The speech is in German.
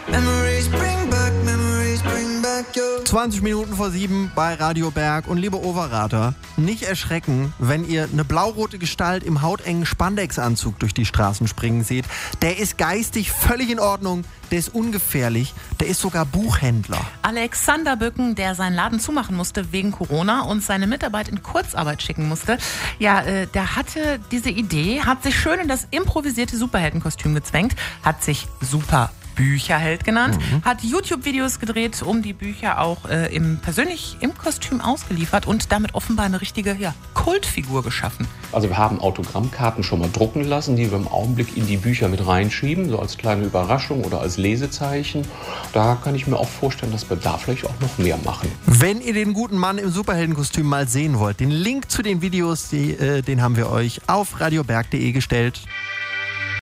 Memories bring back your 20 Minuten vor 7 bei Radio Berg. Und liebe Overater, nicht erschrecken, wenn ihr eine blaurote Gestalt im hautengen Spandexanzug durch die Straßen springen seht. Der ist geistig völlig in Ordnung, der ist ungefährlich, der ist sogar Buchhändler. Alexander Bücken, der seinen Laden zumachen musste wegen Corona und seine Mitarbeit in Kurzarbeit schicken musste, der hatte diese Idee, hat sich schön in das improvisierte Superheldenkostüm gezwängt, hat sich super Bücherheld genannt, hat YouTube-Videos gedreht, um die Bücher auch persönlich im Kostüm ausgeliefert und damit offenbar eine richtige Kultfigur geschaffen. Also wir haben Autogrammkarten schon mal drucken lassen, die wir im Augenblick in die Bücher mit reinschieben, so als kleine Überraschung oder als Lesezeichen. Da kann ich mir auch vorstellen, dass wir da vielleicht auch noch mehr machen. Wenn ihr den guten Mann im Superheldenkostüm mal sehen wollt, den Link zu den Videos, den haben wir euch auf radioberg.de gestellt.